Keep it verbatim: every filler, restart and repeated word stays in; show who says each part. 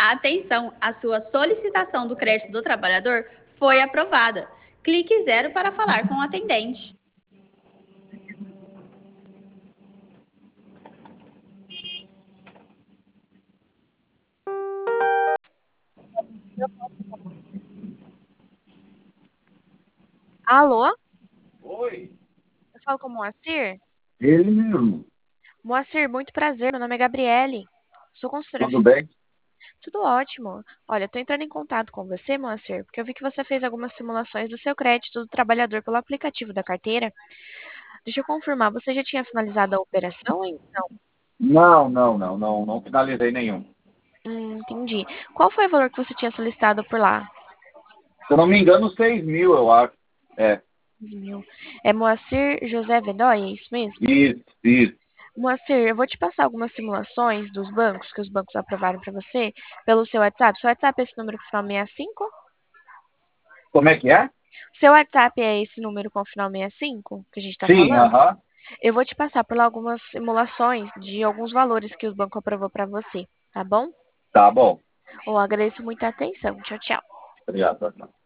Speaker 1: Atenção, a sua solicitação do crédito do trabalhador foi aprovada. Clique zero para falar com o atendente.
Speaker 2: Alô?
Speaker 3: Oi,
Speaker 2: Eu falo com o Moacir?
Speaker 3: ele mesmo.
Speaker 2: Moacir, muito prazer. Meu nome é Gabriele. Sou consultora
Speaker 3: Tudo
Speaker 2: financeira.
Speaker 3: bem?
Speaker 2: Tudo ótimo. Olha, eu tô entrando em contato com você, Moacir, porque eu vi que você fez algumas simulações do seu crédito do trabalhador pelo aplicativo da carteira. Deixa eu confirmar, você já tinha finalizado a operação? Hein? Não.
Speaker 3: Não, não, não, não, não finalizei nenhum.
Speaker 2: Hum, entendi. Qual foi o valor que você tinha solicitado por lá?
Speaker 3: Se eu não me engano, seis mil, eu acho. É,
Speaker 2: Mil. É Moacir José Vedói, é isso mesmo?
Speaker 3: isso, isso.
Speaker 2: Moacir, eu vou te passar algumas simulações dos bancos, que os bancos aprovaram para você, pelo seu WhatsApp. Seu WhatsApp é esse número com final sessenta e cinco?
Speaker 3: Como é que é?
Speaker 2: Seu WhatsApp é esse número com final sessenta e cinco que a gente está
Speaker 3: Sim,
Speaker 2: falando?
Speaker 3: aham.
Speaker 2: Eu vou te passar por lá algumas simulações de alguns valores que o banco aprovou para você, tá bom?
Speaker 3: Tá bom.
Speaker 2: Eu agradeço muita atenção. Tchau, tchau.
Speaker 3: Obrigado.